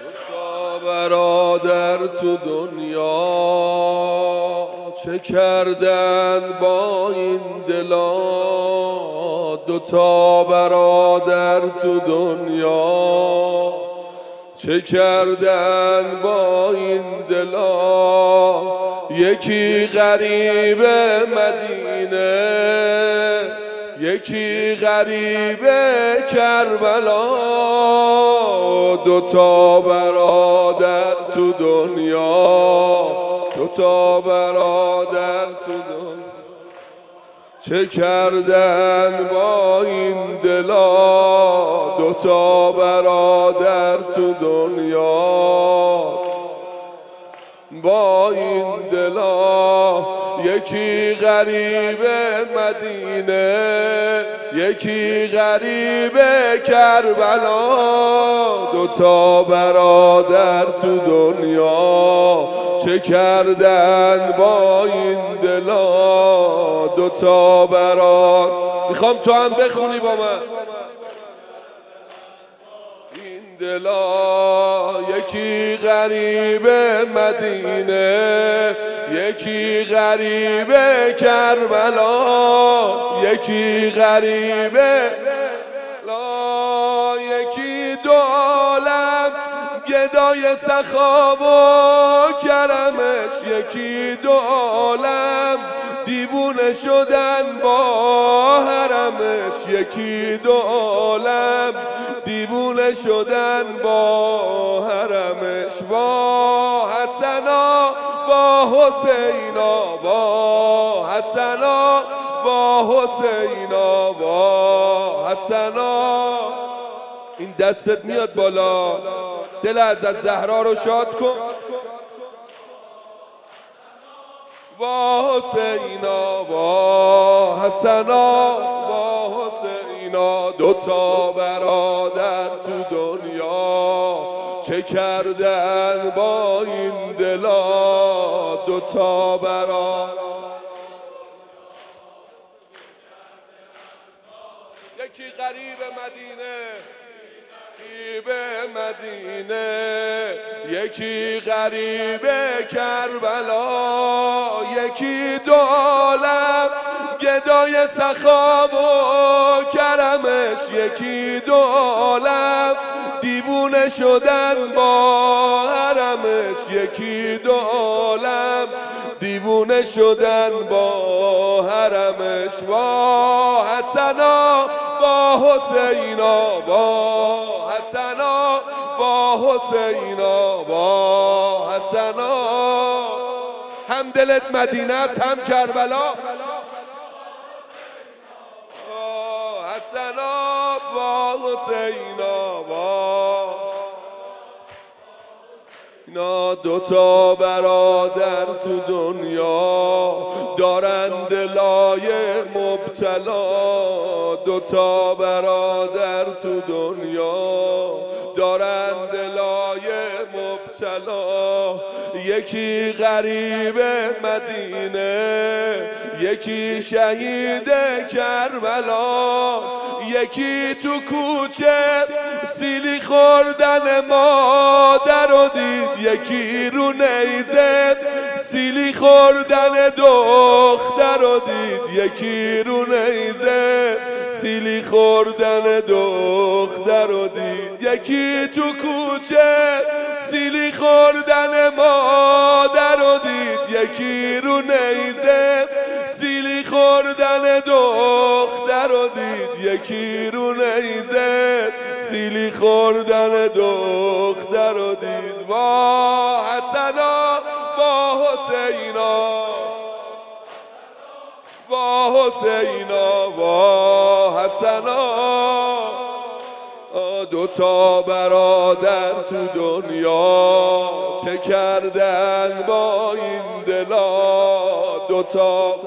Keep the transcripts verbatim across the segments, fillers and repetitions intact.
تا برادر تو دنیا چه کردن با این دلا، دوتا برادر تو دنیا چه کردن با این دلا، یکی غریب مدینه یکی غریب کربلا، دوتا برادر تو دنیا دوتا برادر تو دنیا چه کردن با این دلا، دوتا برادر تو دنیا با این دلا، یکی غریب مدینه یکی غریب کربلا، دوتا برادر تو دنیا چه کردن با این دلا، دوتا برادر. میخوام تو هم بخونی با من. این دلا یکی غریب مدینه یکی غریب کربلا، یکی غریب لا، یکی دو عالم گدای سخا و کرمش، یکی دو عالم دیوونه شدن با حرمش، یکی دو عالم دیوونه شدن با حرمش. وا حسنا وا حسینا وا حسنا وا حسینا وا حسنا. این دستت میاد بالا، دل حضرت زهرا رو شاد کن. وا حسینا وا حسنا وا حسینا، دوتا برادر تو دنیا چه کردن با این دلا، دوتا برادر. یکی غریب مدینه غریب مدینه یکی غریب کربلا، یکی دو عالم گدای سخا و کرمش، یکی دو عالم دیوونه شدن با حرمش، یکی دو عالم دیوونه شدن با حرمش. وا حسنا وا حسینا وا حسنا وا حسینا وا حسنا. هم دلت مدینه است هم کربلا. وا حسنا وا حسینا وا. اینا دوتا برادر تو دنیا دارن دلای مبتلا، دوتا برادر تو دنیا دارن دلای مبتلا، یکی غریب مدینه یکی شهید کربلا، یکی تو کوچه سیلی خوردن مادر رو دید، یکی رو نیزه سیلی خوردن دختر رو دید، یکی رو نیزه سیلی خوردن دختر رو دید، یکی تو کوچه سیلی خوردن مادر رو دید، یکی رو نیزه سیلی خوردن دختر رو دید، یکی رو نیزه سیلی خوردن دختر رو دید. وا حسنا وا حسینا وا حسینا وا حسنا، دوتا برادر تو دنیا چه کردن با این دلا، دوتا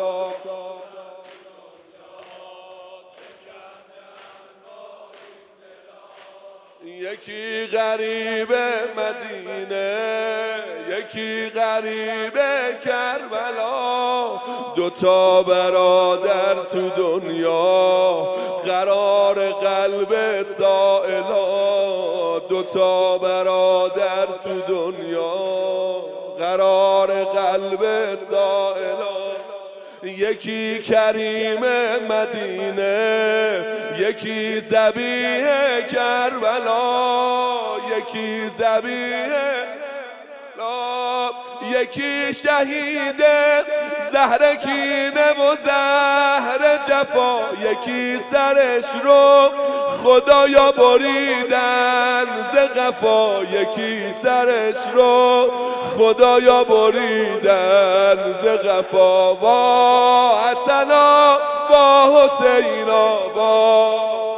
یکی غریب مدینه یکی غریب کربلا، دوتا برادر تو دنیا قرار قلب سائلا، دوتا دوتا برادر تو دنیا قرار قلب سائلان، یکی کریم مدینه، یکی ذبیح کربلا، یکی ذبیح لا، یکی شهید زهر کینه و زهر جفا، یکی سرش رو خدایا بریدن ز قفا، یکی سرش رو خدایا بریدن ز قفا. وا حسنا وا حسینا وا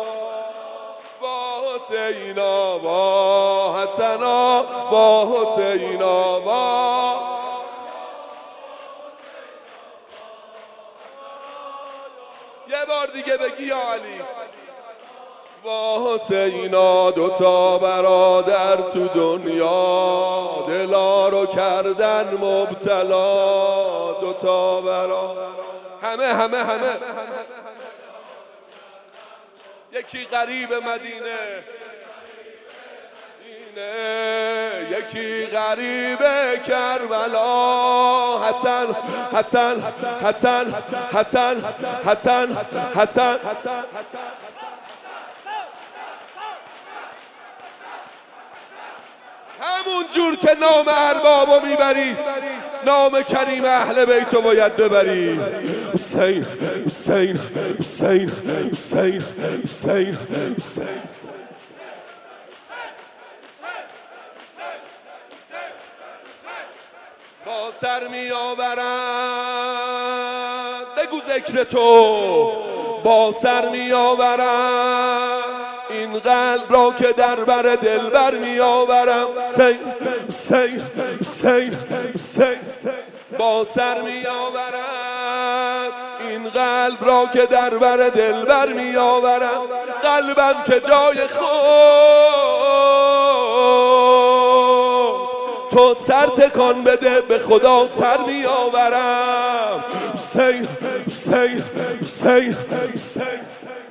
وا حسینا وا حسنا وا حسینا وا. یه بار دیگه بگی یا علی. وا حسینا دوتا برادر تو دنیا دلا رو کردن مبتلا، دوتا برادر همه همه همه یکی غریب مدینه اینه، یکی غریب کربلا. حسن حسن حسن حسن حسن حسن همون جور که نام اربابو میبری نام کریم اهل بیتو باید ببری. حسین حسین حسین حسین حسین حسین. با سر می آورم بگو ذکر تو، با سر می آورم این قلب را که در بر دلبر می آورم. حسین حسین حسین حسین. با سر می آورم این قلب را که در بر دلبر می آورم، قلبم که جای خود تو سر تکان بده به خدا سر می آورم. حسین حسین حسین حسین.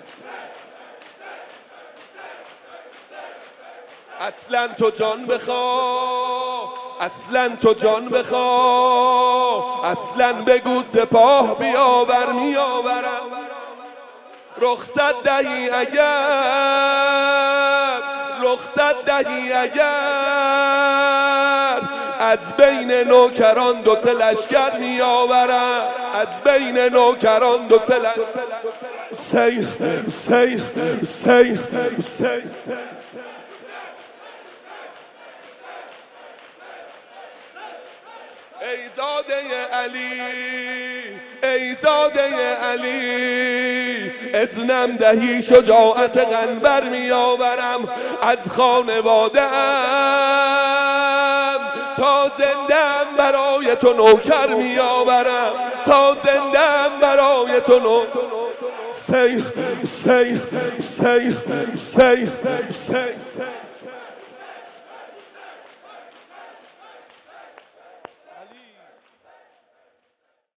اصلا تو جان بخواه، اصلا تو جان بخواه، اصلا بگو سپاه بیاور میآورم. رخصت دهی اگر، رخصت دهی اگر، از بین نوکران دو سه لشکر میآورم، از بین نوکران دو سه لشکر. حسین حسین حسین حسین. ای زاده علی، ای زاده علی، اذنم دهی شجاعت قنبر می آورم. از خانواده ام تا زندم برای تو نوکر می آورم، تا زندم برای تو نوکر. حسین حسین حسین حسین حسین.